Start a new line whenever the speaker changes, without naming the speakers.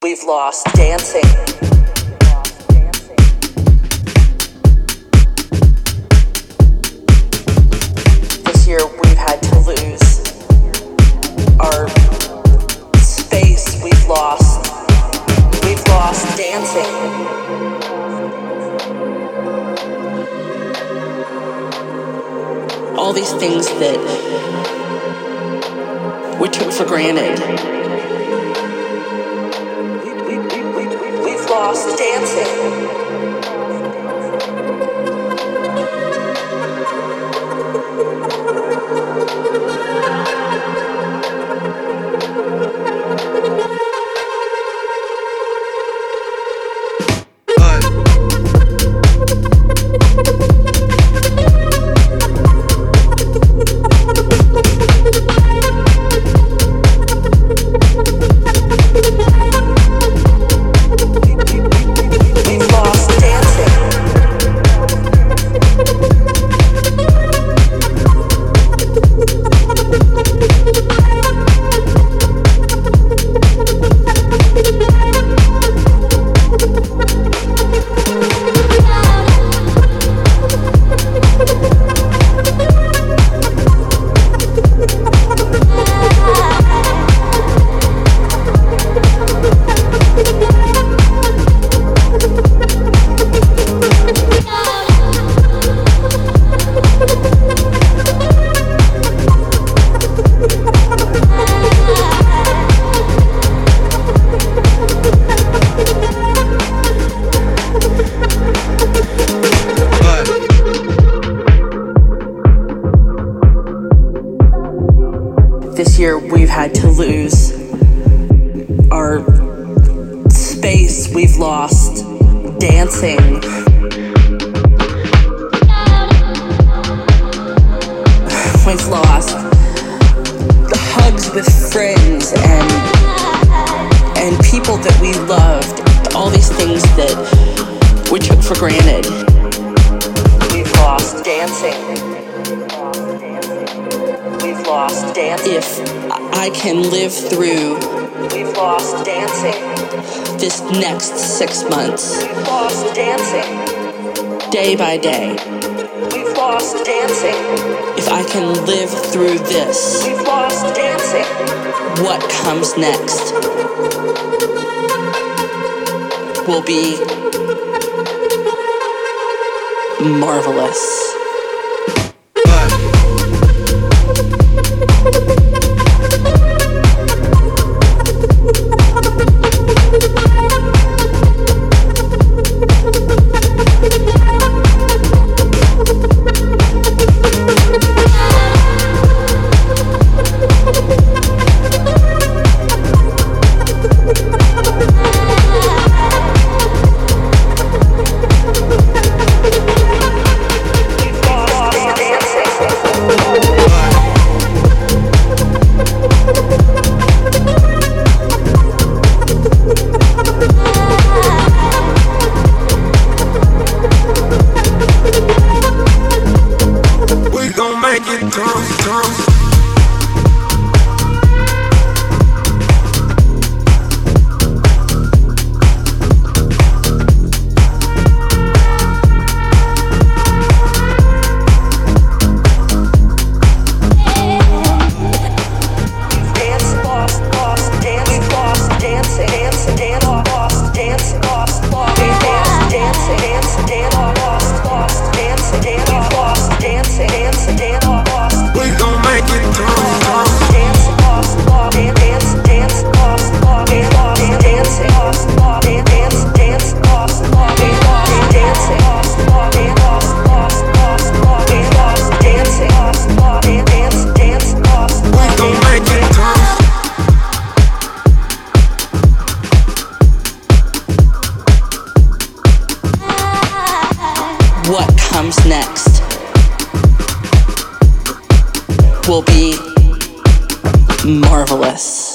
we've lost dancing. This year we've had to lose our space. We've lost dancing. All these things that we took for granted. We've lost dancing. This year we've had to lose our space. We've lost dancing. We've lost the hugs with friends and people that we loved. All these things that we took for granted. We've lost dancing. We've lost dancing. If I can live through, we've lost dancing. This next 6 months, we've lost dancing. Day by day, we've lost dancing. If I can live through this, we've lost dancing. What comes next will be marvelous. What comes next will be marvelous.